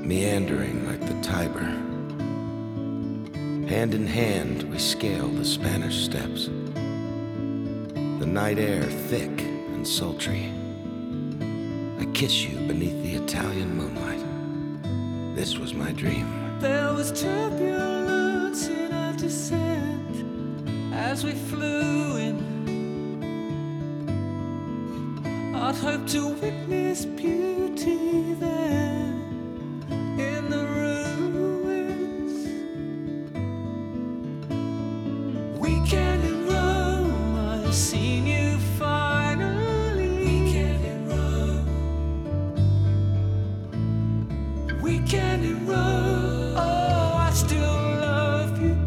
meandering like the Tiber. Hand in hand, we scale the Spanish steps. The night air thick and sultry. I kiss you beneath the Italian moonlight. This was my dream. There was turbulence in our descent as we flew in. I'd hoped to witness beauty there in the ruins. Weekend in Rome, I've seen you finally. Weekend in Rome. Weekend in Rome. Oh, I still love you.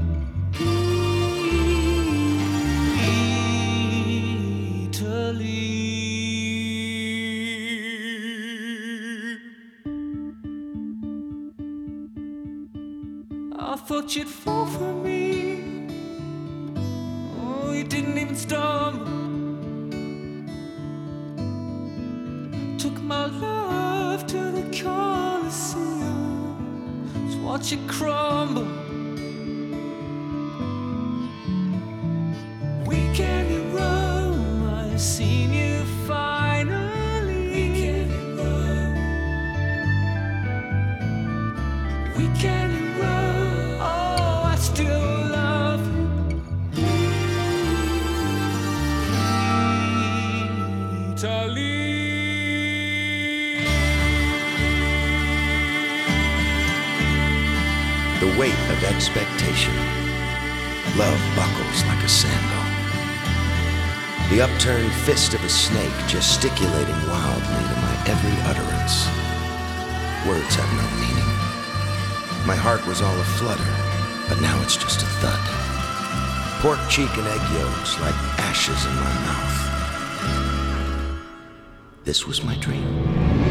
Italy. I thought you'd fall for me. Oh, you didn't even stumble. Took my love to the Colosseum to watch it crumble. Weekend in Rome, I've seen you finally. Weekend in Rome. Weekend in Rome. Oh, I still love you. Italy. The weight of expectation. Love buckles like a sandal. The upturned fist of a snake gesticulating wildly to my every utterance. Words have no meaning. My heart was all aflutter, but now it's just a thud. Pork cheek and egg yolks like ashes in my mouth. This was my dream.